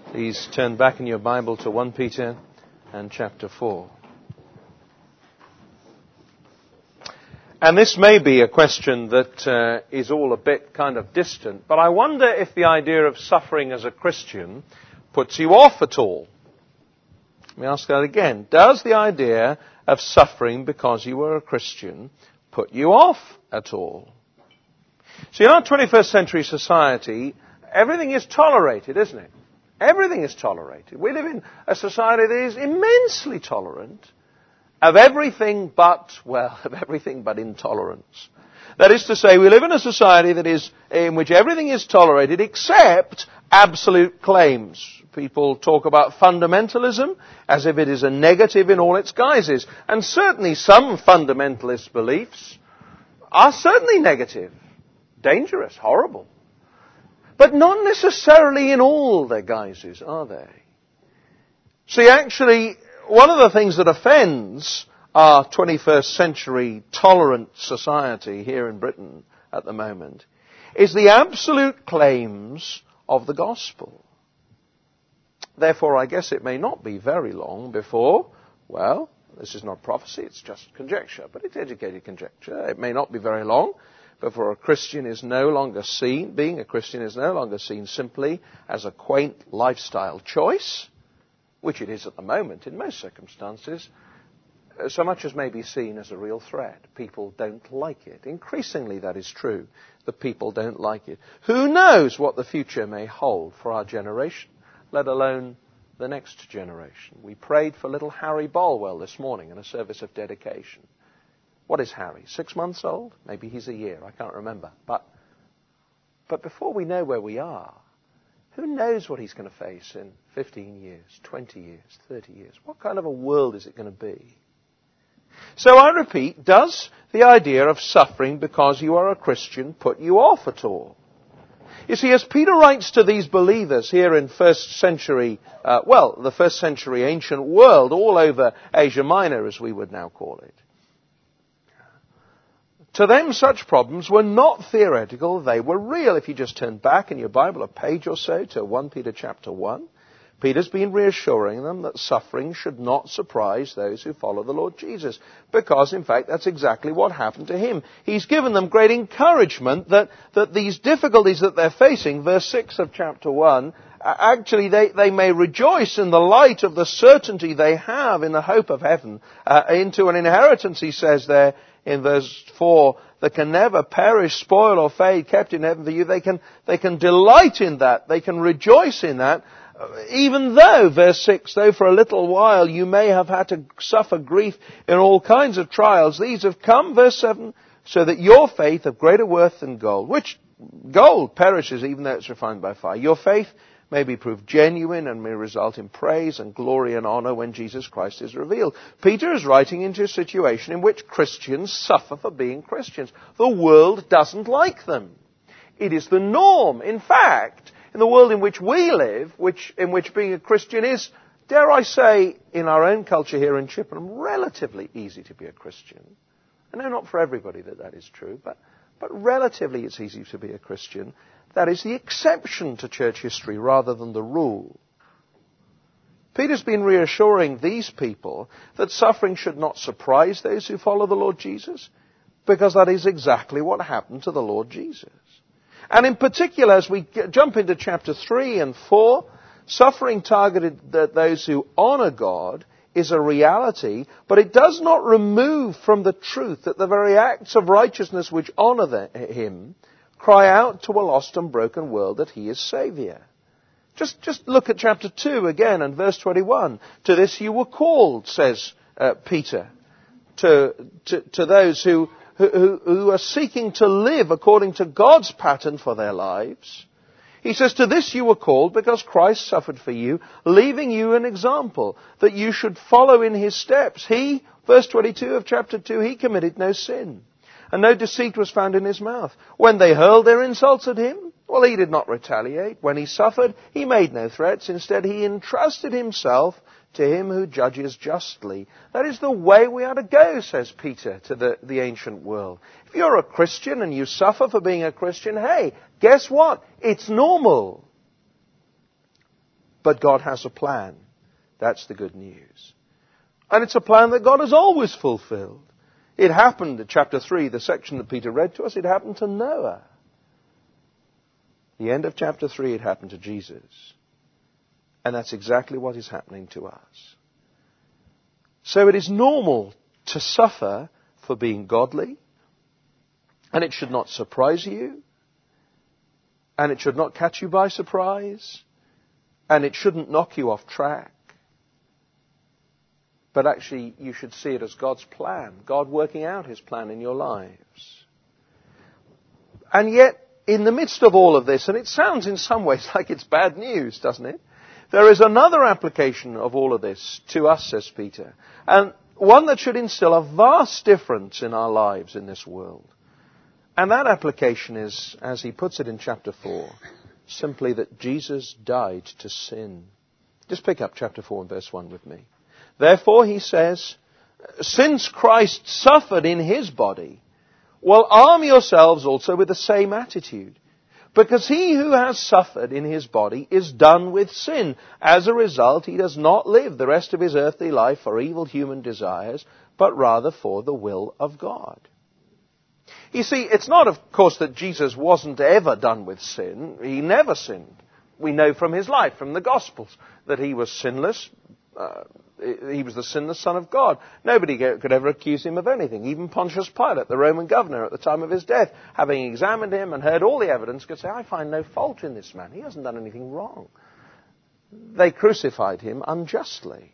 Please turn back in your Bible to 1 Peter and chapter 4. And this may be a question that is all a bit kind of distant, but I wonder if the idea of suffering as a Christian puts you off at all. Let me ask that again. Does the idea of suffering because you were a Christian put you off at all? See, in our 21st century society, everything is tolerated, isn't it? Everything is tolerated. We live in a society that is immensely tolerant of everything but intolerance. That is to say, we live in a society that is, in which everything is tolerated except absolute claims. People talk about fundamentalism as if it is a negative in all its guises. And certainly some fundamentalist beliefs are certainly negative, dangerous, horrible. But not necessarily in all their guises, are they? See, actually, one of the things that offends our 21st century tolerant society here in Britain at the moment is the absolute claims of the gospel. Therefore, I guess it may not be very long before, well, this is not prophecy, it's just conjecture, but it's educated conjecture. It may not be very long before being a Christian is no longer seen simply as a quaint lifestyle choice, which it is at the moment in most circumstances, so much as may be seen as a real threat. People don't like it. Increasingly that is true, that people don't like it. Who knows what the future may hold for our generation, let alone the next generation. We prayed for little Harry Bolwell this morning in a service of dedication. What is Harry? 6 months old? Maybe he's a year. I can't remember. But before we know where we are, who knows what he's going to face in 15 years, 20 years, 30 years? What kind of a world is it going to be? So I repeat, does the idea of suffering because you are a Christian put you off at all? You see, as Peter writes to these believers here in the first century ancient world, all over Asia Minor, as we would now call it, to them, such problems were not theoretical, they were real. If you just turn back in your Bible a page or so to 1 Peter chapter 1, Peter's been reassuring them that suffering should not surprise those who follow the Lord Jesus, because, in fact, that's exactly what happened to him. He's given them great encouragement that these difficulties that they're facing, verse 6 of chapter 1, actually they may rejoice in the light of the certainty they have in the hope of heaven, into an inheritance, he says there, in verse 4, that can never perish, spoil or fade, kept in heaven for you. They can delight in that. They can rejoice in that. Even though, verse 6, though for a little while you may have had to suffer grief in all kinds of trials, these have come, verse 7, so that your faith of greater worth than gold, which gold perishes even though it's refined by fire, your faith may be proved genuine and may result in praise and glory and honor when Jesus Christ is revealed. Peter is writing into a situation in which Christians suffer for being Christians. The world doesn't like them. It is the norm. In fact, in the world in which we live, in which being a Christian is, dare I say, in our own culture here in Chippenham, relatively easy to be a Christian. I know not for everybody that is true, but relatively it's easy to be a Christian. That is the exception to church history rather than the rule. Peter's been reassuring these people that suffering should not surprise those who follow the Lord Jesus, because that is exactly what happened to the Lord Jesus. And in particular, as we jump into chapter 3 and 4, suffering targeted at those who honor God is a reality, but it does not remove from the truth that the very acts of righteousness which honor Him cry out to a lost and broken world that He is Saviour. Just look at chapter 2 again and verse 21. To this you were called, says Peter, to those who are seeking to live according to God's pattern for their lives. He says, to this you were called because Christ suffered for you, leaving you an example, that you should follow in His steps. He, verse 22 of chapter 2, He committed no sin, and no deceit was found in His mouth. When they hurled their insults at Him, well, He did not retaliate. When He suffered, He made no threats. Instead, He entrusted Himself to Him who judges justly. That is the way we are to go, says Peter to the ancient world. If you're a Christian and you suffer for being a Christian, hey, guess what? It's normal. But God has a plan. That's the good news. And it's a plan that God has always fulfilled. It happened in chapter 3, the section that Peter read to us, it happened to Noah. The end of chapter 3, it happened to Jesus. And that's exactly what is happening to us. So it is normal to suffer for being godly, and it should not surprise you, and it should not catch you by surprise, and it shouldn't knock you off track. But actually, you should see it as God's plan, God working out His plan in your lives. And yet, in the midst of all of this, and it sounds in some ways like it's bad news, doesn't it? There is another application of all of this to us, says Peter, and one that should instill a vast difference in our lives in this world. And that application is, as he puts it in chapter 4, simply that Jesus died to sin. Just pick up chapter 4 and verse 1 with me. Therefore, he says, since Christ suffered in His body, well, arm yourselves also with the same attitude. Because he who has suffered in his body is done with sin. As a result, he does not live the rest of his earthly life for evil human desires, but rather for the will of God. You see, it's not, of course, that Jesus wasn't ever done with sin. He never sinned. We know from his life, from the Gospels, that he was sinless. He was the sinless Son of God. Nobody could ever accuse him of anything. Even Pontius Pilate, the Roman governor at the time of his death, having examined him and heard all the evidence, could say, I find no fault in this man. He hasn't done anything wrong. They crucified him unjustly.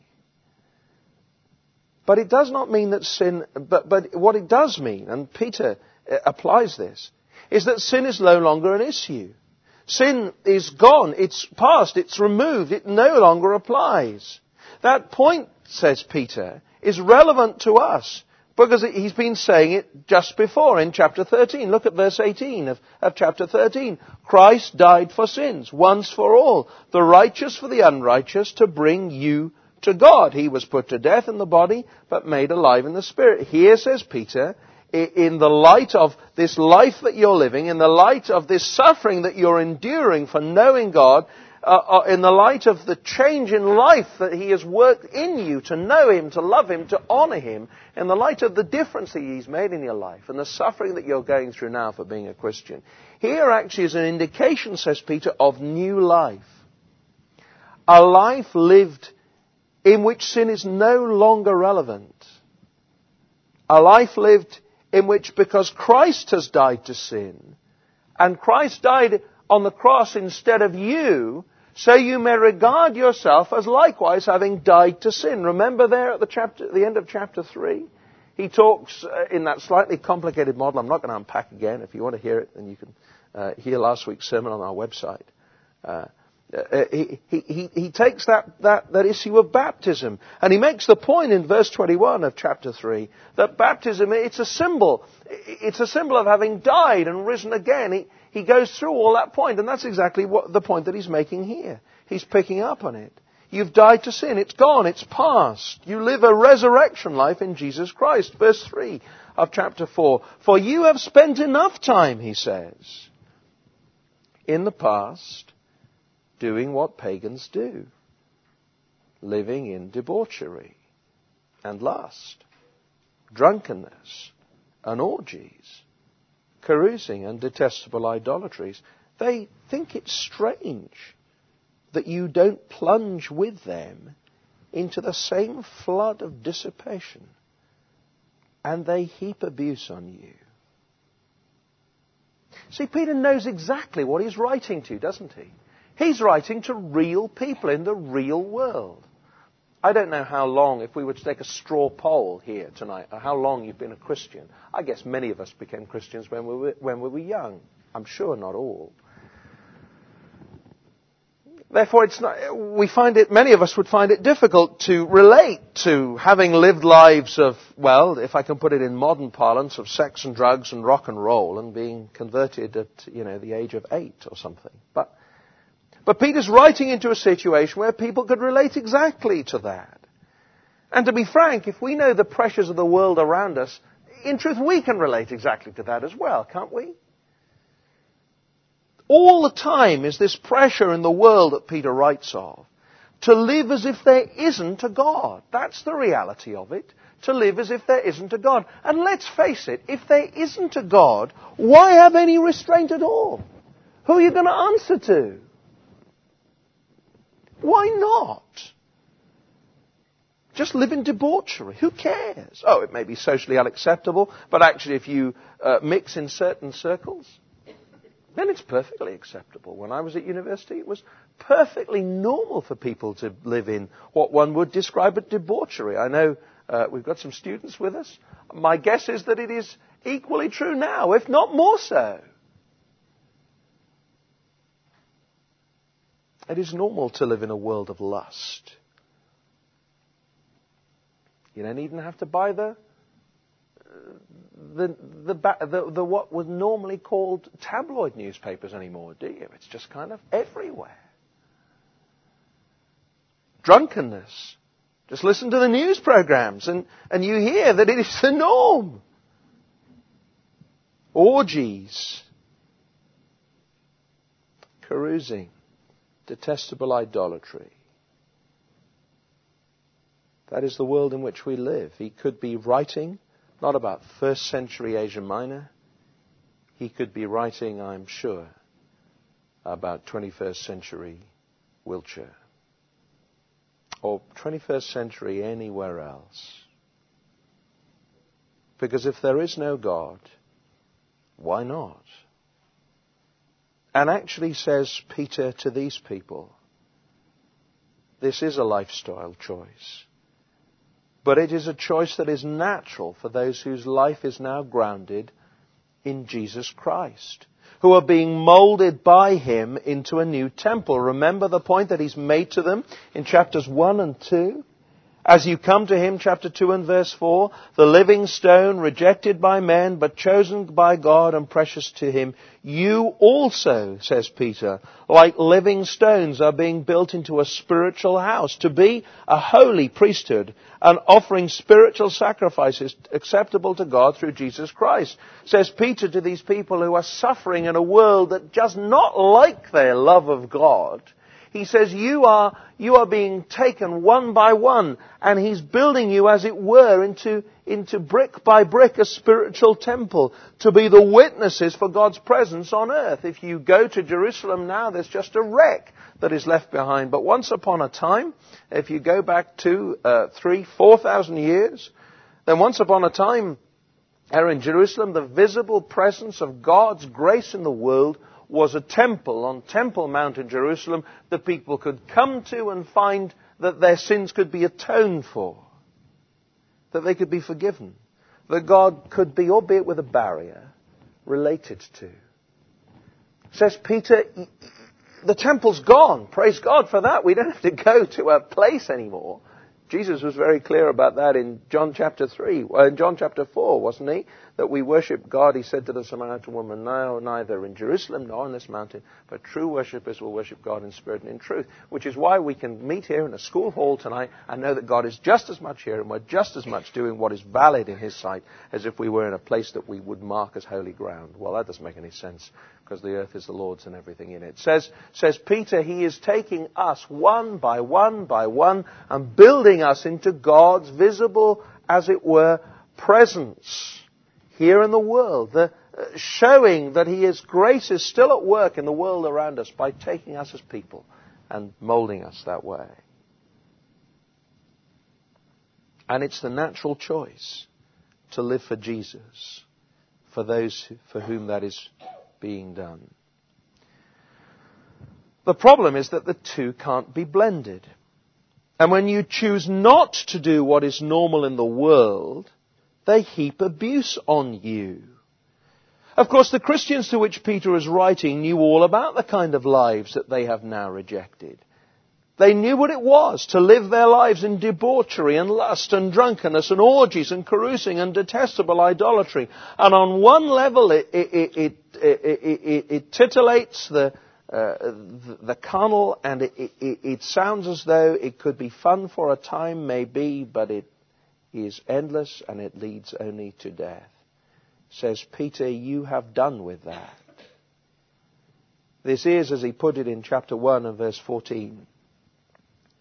But it does not mean that sin... But what it does mean, and Peter applies this, is that sin is no longer an issue. Sin is gone. It's past. It's removed. It no longer applies. That point, says Peter, is relevant to us because he's been saying it just before in chapter 13. Look at verse 18 of chapter 13. Christ died for sins, once for all, the righteous for the unrighteous, to bring you to God. He was put to death in the body, but made alive in the spirit. Here, says Peter, in the light of this life that you're living, in the light of this suffering that you're enduring for knowing God, in the light of the change in life that He has worked in you to know Him, to love Him, to honor Him, in the light of the difference that He's made in your life and the suffering that you're going through now for being a Christian, here actually is an indication, says Peter, of new life. A life lived in which sin is no longer relevant. A life lived in which, because Christ has died to sin, and Christ died on the cross instead of you, so you may regard yourself as likewise having died to sin. Remember there at the end of chapter 3? He talks in that slightly complicated model. I'm not going to unpack again. If you want to hear it, then you can hear last week's sermon on our website. He takes that issue of baptism, and he makes the point in verse 21 of chapter 3 that baptism, it's a symbol. It's a symbol of having died and risen again. He goes through all that point, and that's exactly the point that he's making here. He's picking up on it. You've died to sin. It's gone. It's past. You live a resurrection life in Jesus Christ. Verse 3 of chapter 4. For you have spent enough time, he says, in the past, doing what pagans do, living in debauchery and lust, drunkenness and orgies, carousing and detestable idolatries. They think it's strange that you don't plunge with them into the same flood of dissipation, and they heap abuse on you. See, Peter knows exactly what he's writing to, doesn't he? He's writing to real people in the real world. I don't know how long, if we were to take a straw poll here tonight, how long you've been a Christian. I guess many of us became Christians when we were young. I'm sure not all. Therefore, many of us would find it difficult to relate to having lived lives of, well, if I can put it in modern parlance, of sex and drugs and rock and roll and being converted at, the age of 8 or something. But Peter's writing into a situation where people could relate exactly to that. And to be frank, if we know the pressures of the world around us, in truth we can relate exactly to that as well, can't we? All the time is this pressure in the world that Peter writes of to live as if there isn't a God. That's the reality of it. To live as if there isn't a God. And let's face it, if there isn't a God, why have any restraint at all? Who are you going to answer to? Why not? Just live in debauchery. Who cares? Oh, it may be socially unacceptable, but actually if you mix in certain circles, then it's perfectly acceptable. When I was at university, it was perfectly normal for people to live in what one would describe as debauchery. I know we've got some students with us. My guess is that it is equally true now, if not more so. It is normal to live in a world of lust. You don't even have to buy the what was normally called tabloid newspapers anymore, do you? It's just kind of everywhere. Drunkenness. Just listen to the news programs and you hear that it is the norm. Orgies. Carousing. Detestable idolatry. That is the world in which we live. He could be writing not about first century Asia Minor. He could be writing, I'm sure, about 21st century Wiltshire. Or 21st century anywhere else. Because if there is no God, why not? And actually, says Peter to these people, this is a lifestyle choice. But it is a choice that is natural for those whose life is now grounded in Jesus Christ, who are being molded by Him into a new temple. Remember the point that He's made to them in chapters 1 and 2? As you come to Him, chapter 2 and verse 4, the living stone, rejected by men, but chosen by God and precious to Him, you also, says Peter, like living stones are being built into a spiritual house, to be a holy priesthood, and offering spiritual sacrifices acceptable to God through Jesus Christ. Says Peter to these people who are suffering in a world that does not like their love of God. He says, you are being taken one by one, and He's building you, as it were, into brick by brick a spiritual temple to be the witnesses for God's presence on earth. If you go to Jerusalem now, there's just a wreck that is left behind. But once upon a time, if you go back 4,000 years, then once upon a time, there in Jerusalem, the visible presence of God's grace in the world was a temple on Temple Mount in Jerusalem that people could come to and find that their sins could be atoned for, that they could be forgiven, that God could be, albeit with a barrier, related to. Says Peter, the temple's gone. Praise God for that. We don't have to go to a place anymore. Jesus was very clear about that in John chapter 4, wasn't He? That we worship God, He said to the Samaritan woman, no, neither in Jerusalem nor on this mountain, but true worshippers will worship God in spirit and in truth. Which is why we can meet here in a school hall tonight and know that God is just as much here and we're just as much doing what is valid in His sight as if we were in a place that we would mark as holy ground. Well, that doesn't make any sense, because the earth is the Lord's and everything in it. Says Peter, He is taking us one by one by one and building us into God's visible, as it were, presence here in the world, showing that His grace is still at work in the world around us by taking us as people and molding us that way. And it's the natural choice to live for Jesus, for those for whom that is being done. The problem is that the two can't be blended. And when you choose not to do what is normal in the world, they heap abuse on you. Of course, the Christians to which Peter is writing knew all about the kind of lives that they have now rejected. They knew what it was to live their lives in debauchery and lust and drunkenness and orgies and carousing and detestable idolatry. And on one level, it titillates the carnal, and it sounds as though it could be fun for a time, maybe, but it is endless and it leads only to death. Says Peter, you have done with that. This is, as he put it in chapter 1 and verse 14,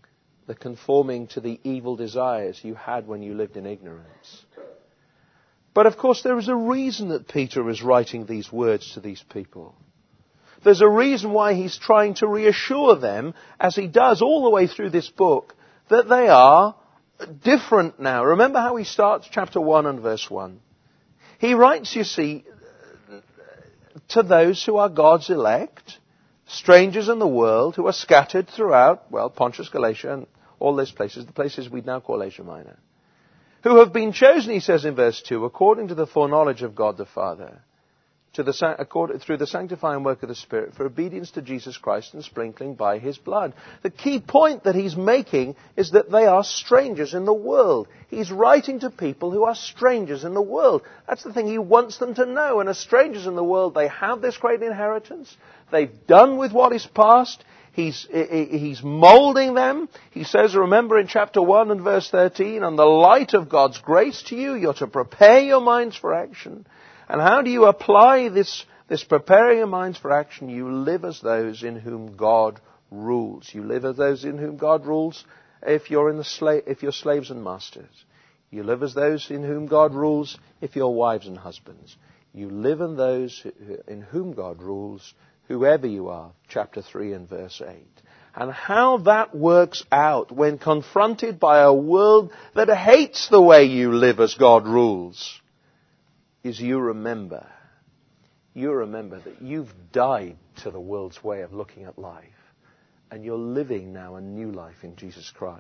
the conforming to the evil desires you had when you lived in ignorance. But of course there is a reason that Peter is writing these words to these people. There's a reason why he's trying to reassure them, as he does all the way through this book, that they are different now. Remember how he starts chapter 1 and verse 1. He writes, you see, to those who are God's elect, strangers in the world who are scattered throughout, Pontus, Galatia, and all those places, the places we now call Asia Minor, who have been chosen, he says in verse 2, according to the foreknowledge of God the Father, through the sanctifying work of the Spirit, for obedience to Jesus Christ and sprinkling by His blood. The key point that he's making is that they are strangers in the world. He's writing to people who are strangers in the world. That's the thing he wants them to know. And as strangers in the world, they have this great inheritance. They've done with what is past. He's molding them. He says, remember in chapter 1 and verse 13, and the light of God's grace to you, you're to prepare your minds for action. And how do you apply this preparing your minds for action? You live as those in whom God rules. You live as those in whom God rules if you're slaves and masters. You live as those in whom God rules if you're wives and husbands. You live in those in whom God rules, whoever you are, chapter 3 and verse 8. And how that works out when confronted by a world that hates the way you live as God rules is you remember that you've died to the world's way of looking at life and you're living now a new life in Jesus Christ.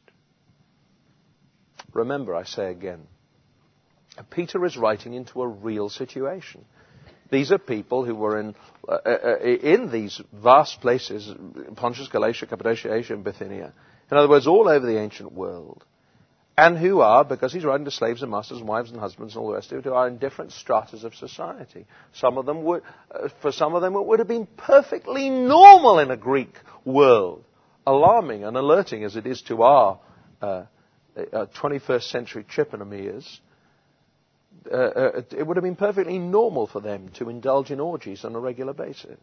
Remember, I say again, Peter is writing into a real situation. These are people who were in these vast places, Pontus, Galatia, Cappadocia, Asia, and Bithynia. In other words, all over the ancient world. And who are, because he's writing to slaves and masters and wives and husbands and all the rest of it, who are in different stratas of society. For some of them, it would have been perfectly normal in a Greek world. Alarming and alerting as it is to our 21st century Chippendale ears. It would have been perfectly normal for them to indulge in orgies on a regular basis.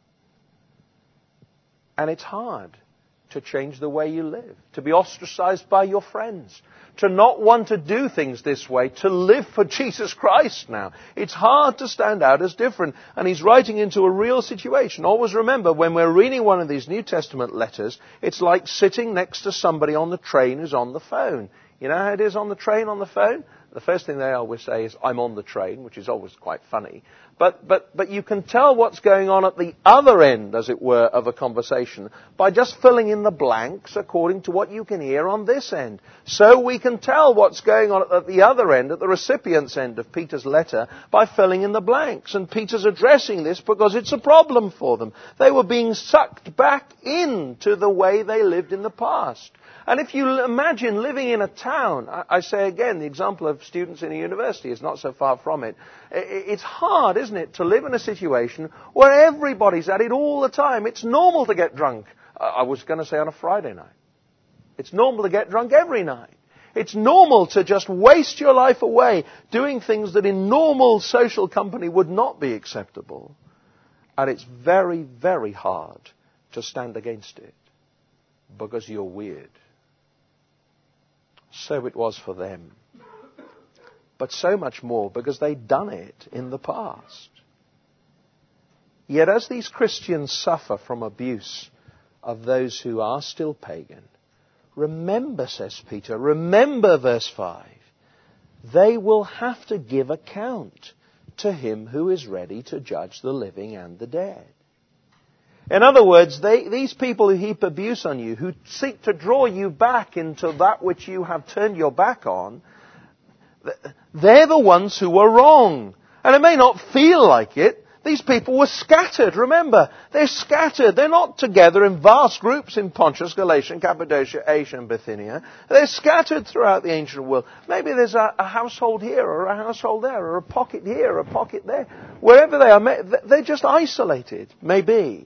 And it's hard to change the way you live, to be ostracized by your friends, to not want to do things this way, to live for Jesus Christ now. It's hard to stand out as different. And he's writing into a real situation. Always remember, when we're reading one of these New Testament letters, it's like sitting next to somebody on the train who's on the phone. You know how it is on the train, on the phone? The first thing they always say is, I'm on the train, which is always quite funny. But you can tell what's going on at the other end, as it were, of a conversation by just filling in the blanks according to what you can hear on this end. So we can tell what's going on at the other end, at the recipient's end of Peter's letter, by filling in the blanks. And Peter's addressing this because it's a problem for them. They were being sucked back into the way they lived in the past. And if you imagine living in a town, I say again, the example of students in a university is not so far from it. It's hard, isn't it, to live in a situation where everybody's at it all the time. It's normal to get drunk. I was going to say on a Friday night. It's normal to get drunk every night. It's normal to just waste your life away doing things that in normal social company would not be acceptable. And it's very, very hard to stand against it because you're weird. So it was for them. But so much more because they'd done it in the past. Yet as these Christians suffer from abuse of those who are still pagan, remember, says Peter, remember verse 5, they will have to give account to him who is ready to judge the living and the dead. In other words, these people who heap abuse on you, who seek to draw you back into that which you have turned your back on, they're the ones who are wrong. And it may not feel like it. These people were scattered. Remember, they're scattered. They're not together in vast groups in Pontus, Galatia, Cappadocia, Asia, and Bithynia. They're scattered throughout the ancient world. Maybe there's a household here, or a household there, or a pocket here, or a pocket there. Wherever they are, they're just isolated. Maybe.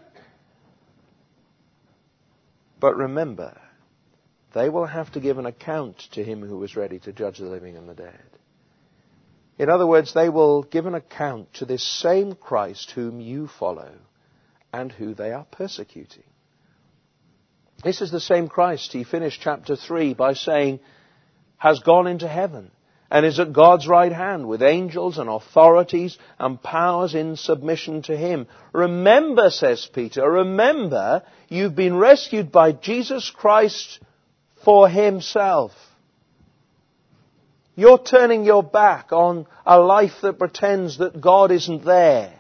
But remember, they will have to give an account to him who is ready to judge the living and the dead. In other words, they will give an account to this same Christ whom you follow and who they are persecuting. This is the same Christ. He finished chapter 3 by saying, has gone into heaven and is at God's right hand with angels and authorities and powers in submission to Him. Remember, says Peter, remember you've been rescued by Jesus Christ for Himself. You're turning your back on a life that pretends that God isn't there.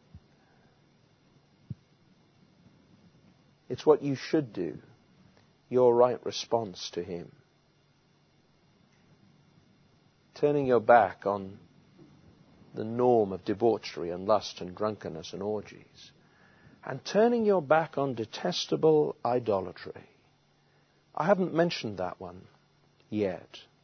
It's what you should do. Your right response to Him. Turning your back on the norm of debauchery and lust and drunkenness and orgies. And turning your back on detestable idolatry. I haven't mentioned that one yet.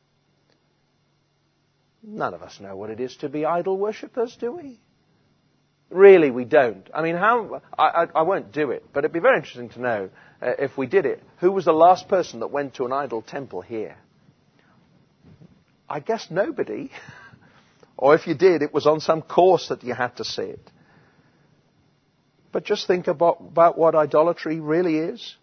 None of us know what it is to be idol worshippers, do we? Really, we don't. I mean, I won't do it, but it'd be very interesting to know, if we did it, who was the last person that went to an idol temple here? I guess nobody. Or if you did, it was on some course that you had to see it. But just think about what idolatry really is.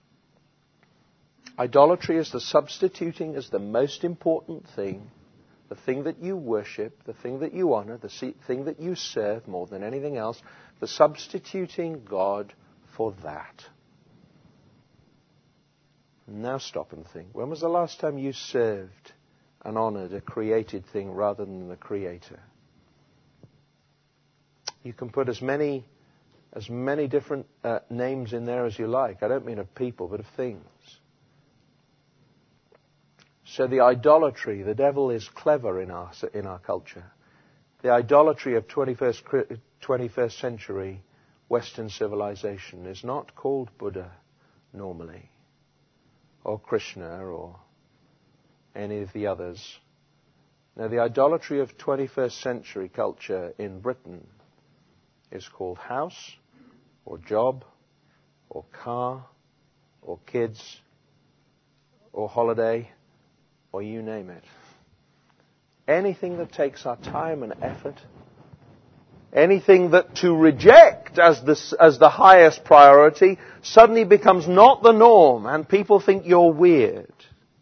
Idolatry is the substituting as the most important thing, the thing that you worship, the thing that you honor, the thing that you serve more than anything else, the substituting God for that. Now stop and think. When was the last time you served and honored a created thing rather than the Creator? You can put as many different names in there as you like. I don't mean of people, but of things. So the idolatry, the devil is clever in our culture. The idolatry of 21st century Western civilization is not called Buddha normally, or Krishna, or any of the others. Now, the idolatry of 21st century culture in Britain is called house, or job, or car, or kids, or holiday, or you name it. Anything that takes our time and effort, anything that to reject as the highest priority suddenly becomes not the norm, and people think you're weird.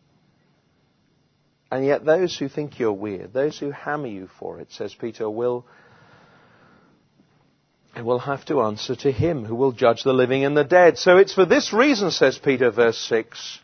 And yet those who think you're weird, those who hammer you for it, says Peter, will have to answer to Him who will judge the living and the dead. So it's for this reason, says Peter, verse 6,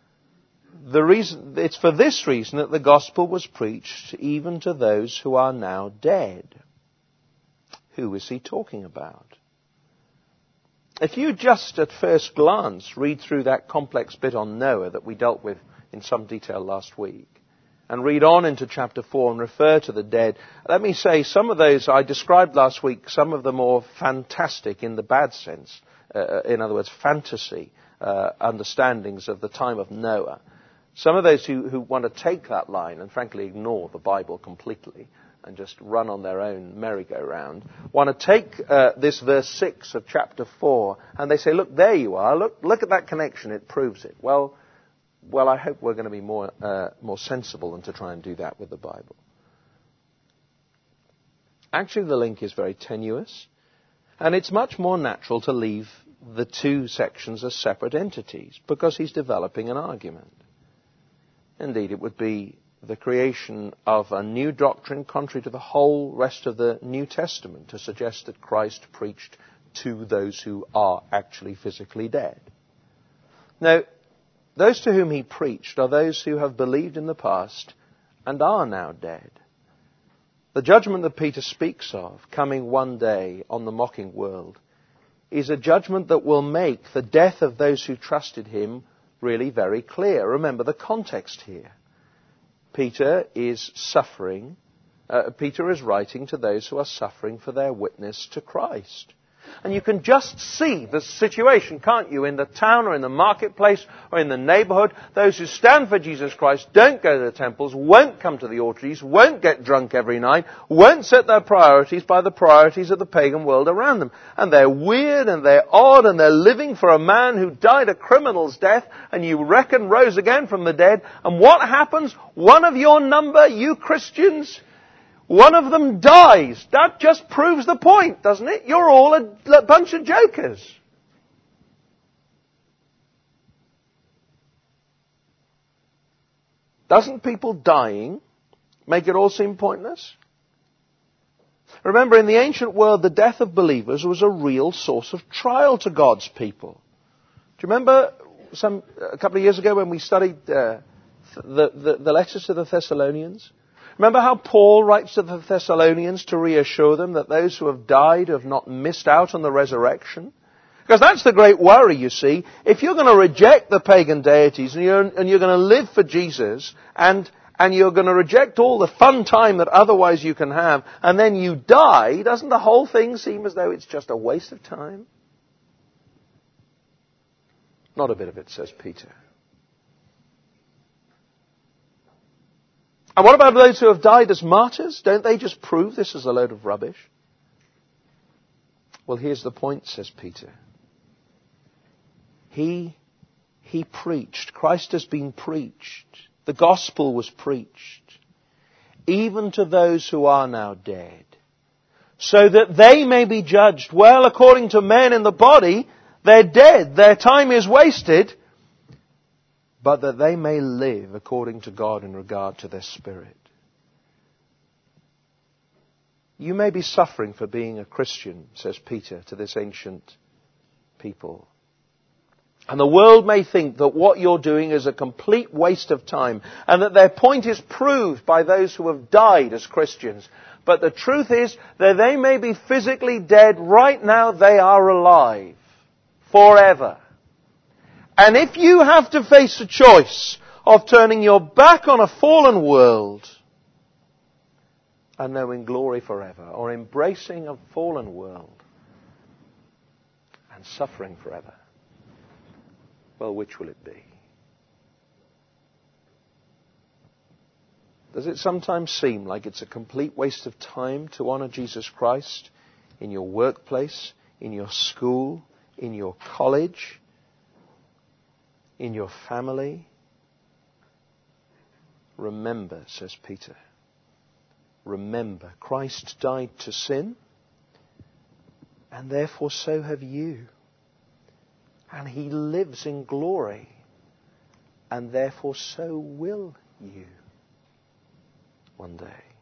it's for this reason that the gospel was preached even to those who are now dead. Who is he talking about? If you just at first glance read through that complex bit on Noah that we dealt with in some detail last week, and read on into chapter 4 and refer to the dead, let me say some of those I described last week, some of the more fantastic in the bad sense, in other words, fantasy understandings of the time of Noah. Some of those who want to take that line and frankly ignore the Bible completely and just run on their own merry-go-round, want to take this verse 6 of chapter 4 and they say, look, there you are, look at that connection, it proves it. Well, I hope we're going to be more sensible than to try and do that with the Bible. Actually, the link is very tenuous, and it's much more natural to leave the two sections as separate entities because he's developing an argument. Indeed, it would be the creation of a new doctrine contrary to the whole rest of the New Testament to suggest that Christ preached to those who are actually physically dead. Now, those to whom he preached are those who have believed in the past and are now dead. The judgment that Peter speaks of, coming one day on the mocking world, is a judgment that will make the death of those who trusted him really very clear. Remember the context here. Peter is writing to those who are suffering for their witness to Christ. And you can just see the situation, can't you, in the town or in the marketplace or in the neighborhood. Those who stand for Jesus Christ don't go to the temples, won't come to the orgies, won't get drunk every night, won't set their priorities by the priorities of the pagan world around them. And they're weird and they're odd and they're living for a man who died a criminal's death and you reckon rose again from the dead. And what happens? One of your number, you Christians, one of them dies. That just proves the point, doesn't it? You're all a bunch of jokers. Doesn't people dying make it all seem pointless? Remember, in the ancient world, the death of believers was a real source of trial to God's people. Do you remember a couple of years ago when we studied the letters to the Thessalonians? Remember how Paul writes to the Thessalonians to reassure them that those who have died have not missed out on the resurrection? Because that's the great worry, you see. If you're going to reject the pagan deities and you're going to live for Jesus and you're going to reject all the fun time that otherwise you can have, and then you die, doesn't the whole thing seem as though it's just a waste of time? Not a bit of it, says Peter. And what about those who have died as martyrs? Don't they just prove this is a load of rubbish? Well, here's the point, says Peter. He preached. Christ has been preached. The gospel was preached. Even to those who are now dead. So that they may be judged. Well, according to men in the body, they're dead. Their time is wasted. But that they may live according to God in regard to their spirit. You may be suffering for being a Christian, says Peter to this ancient people. And the world may think that what you're doing is a complete waste of time and that their point is proved by those who have died as Christians. But the truth is that they may be physically dead right now, they are alive forever. And if you have to face a choice of turning your back on a fallen world and knowing glory forever, or embracing a fallen world and suffering forever, well, which will it be? Does it sometimes seem like it's a complete waste of time to honor Jesus Christ in your workplace, in your school, in your college, in your family? Remember, says Peter, remember, Christ died to sin, and therefore so have you. And He lives in glory, and therefore so will you one day.